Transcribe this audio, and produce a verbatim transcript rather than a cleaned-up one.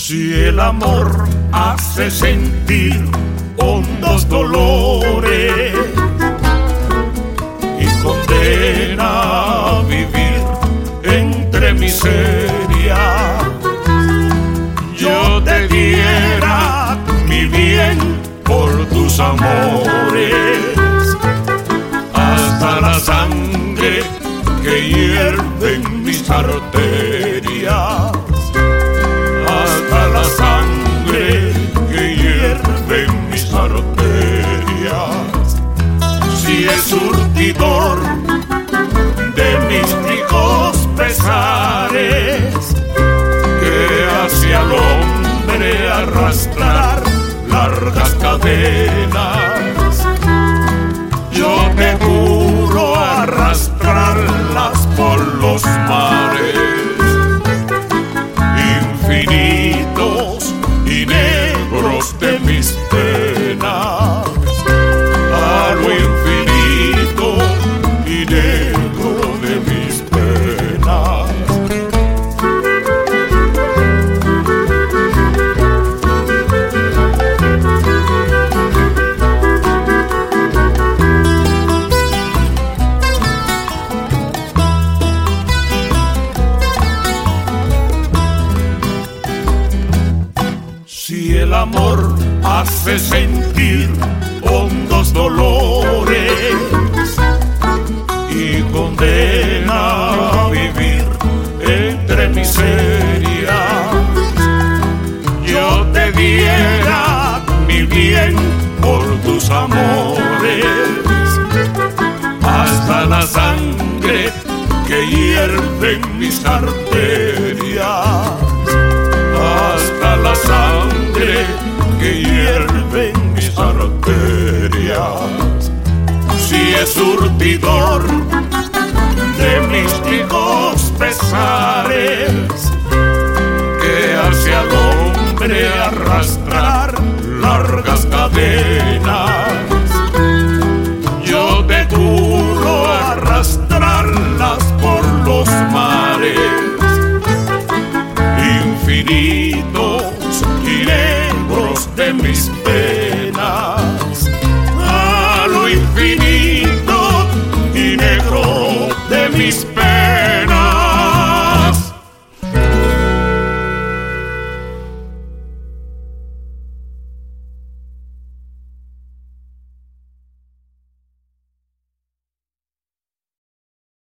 Si el amor hace sentir hondos dolores y condena a vivir entre miseria, yo te diera mi bien por tus amores, hasta la sangre que hierve en mis arterias, hasta la sangre que hierve en mis arterias. Si es surtidor de mis ricos pesares, que hacia el hombre arrastrar largas cadenas, yo te juro arrastrarlas por los mares infinitos y negros de mis penas, a lo infinito y negro de mis penas. Si el amor hace sentir hondos dolores y condena a vivir entre miserias, yo te diera mi bien por tus amores, hasta la sangre que hierve en mis arterias, hasta la sangre que hierve en mis arterias. Si es surtidor de mis ricos pesares, que hace al hombre arrastrar largas cadenas,